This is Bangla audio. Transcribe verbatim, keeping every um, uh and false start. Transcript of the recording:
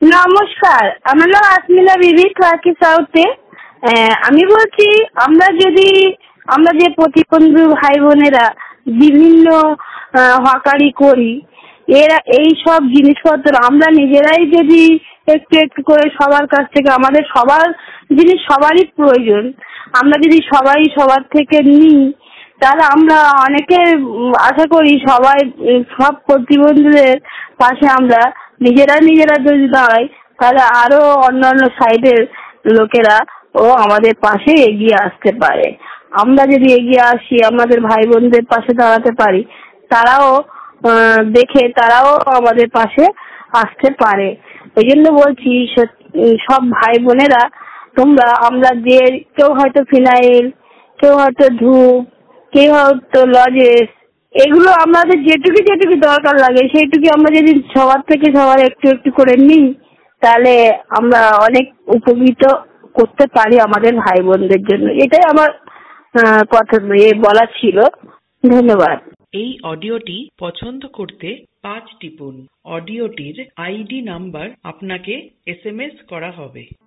নমস্কার, আমার নাম আসমিনা বিবি ট্রাকি সাউথে। আমি বলছি, আমরা যদি আমরা যে প্রতিবন্ধী ভাই বোনেরা বিভিন্ন হকারি করি, এরা এই সব জিনিসপত্র আমরা নিজেরাই যদি একটু একটু করে সবার কাছ থেকে, আমাদের সবার জিনিস সবারই প্রয়োজন, আমরা যদি সবাই সবার থেকে নিই, তাহলে আমরা অনেকে আশা করি সবাই সব প্রতিবন্ধীদের পাশে আমরা নিজেরা নিজেরা যদি দাঁড়াই, তাহলে আরো অন্যান্য সাইডের লোকেরা ও আমাদের পাশে এগিয়ে আসতে পারে। আমরা যদি এগিয়ে আসি, আমাদের ভাই বোনদের পাশে দাঁড়াতে পারি, তারাও দেখে তারাও আমাদের পাশে আসতে পারে। ওই জন্য বলছি, সব ভাই বোনেরা তোমরা, আমরা যে কেউ হয়তো ফিনাইল, কেউ হয়তো ধূপ, কেউ হয়তো লজেস, এগুলো আমাদের যেটুকু যেটুকু দরকার লাগে সেইটুকু আমরা যদি সবার থেকে সবার একটু একটু করে নিই, তাহলে আমরা অনেক উপকৃত করতে পারি আমাদের ভাই বোনদের জন্য। এটাই আমার কথা বলা ছিল। ধন্যবাদ। এই অডিওটি পছন্দ করতে পাঁচ টিপুন। অডিওটির আইডি নাম্বার আপনাকে এস এম এস করা হবে।